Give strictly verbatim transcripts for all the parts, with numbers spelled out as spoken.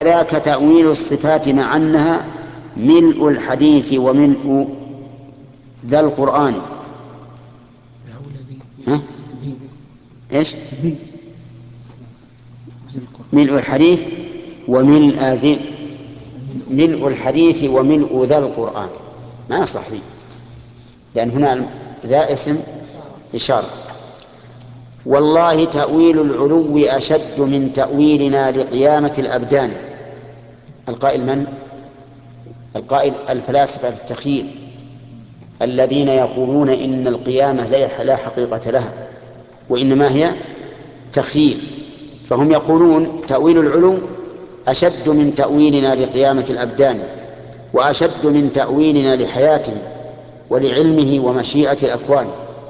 ذاك تأويل الصفات مع أنها ملء الحديث وملء ذا القرآن. ها؟ إيش؟ ملء الحديث وملء ذي ملء الحديث وملء ذا القرآن ما يصلح ذي، لأن هنا ذا اسم إشارة. والله تأويل العلو أشد من تأويلنا لقيامة الأبدان. القائل من؟ القائل الفلاسفة التخيل الذين يقولون إن القيامة لا حقيقة لها وإنما هي تخيل، فهم يقولون تأويل العلو أشد من تأويلنا لقيامة الأبدان وأشد من تأويلنا لحياته ولعلمه ومشيئة الأكوان.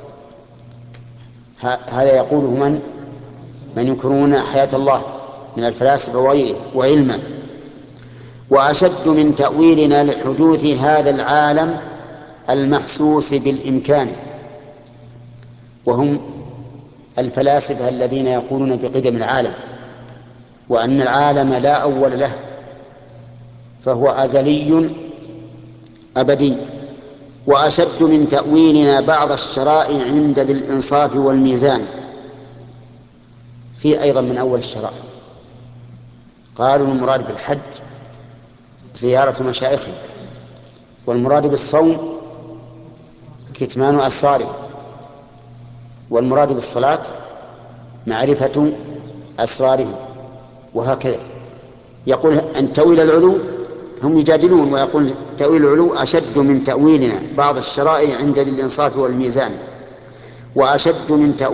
هذا يقوله من؟ من ينكرون حياة الله من الفلاسفة وغيره وعلمه. وأشد من تأويلنا لحدوث هذا العالم المحسوس بالإمكان، وهم الفلاسفة الذين يقولون بقدم العالم وأن العالم لا أول له فهو أزلي أبدي. وأشد من تأويلنا بعض الشرائع عند ذي الإنصاف والميزان. في أيضا من أول الشرائع قالوا المراد بالحج زيارة مشايخه، والمراد بالصوم كتمان أسراره، والمراد بالصلاة معرفة أسرارهم، وهكذا. يقول أن تأويل العلو هم يجادلون ويقول تأويل العلو أشد من تأويلنا بعض الشرائع عند ذي الإنصاف والميزان، وأشد من تأويل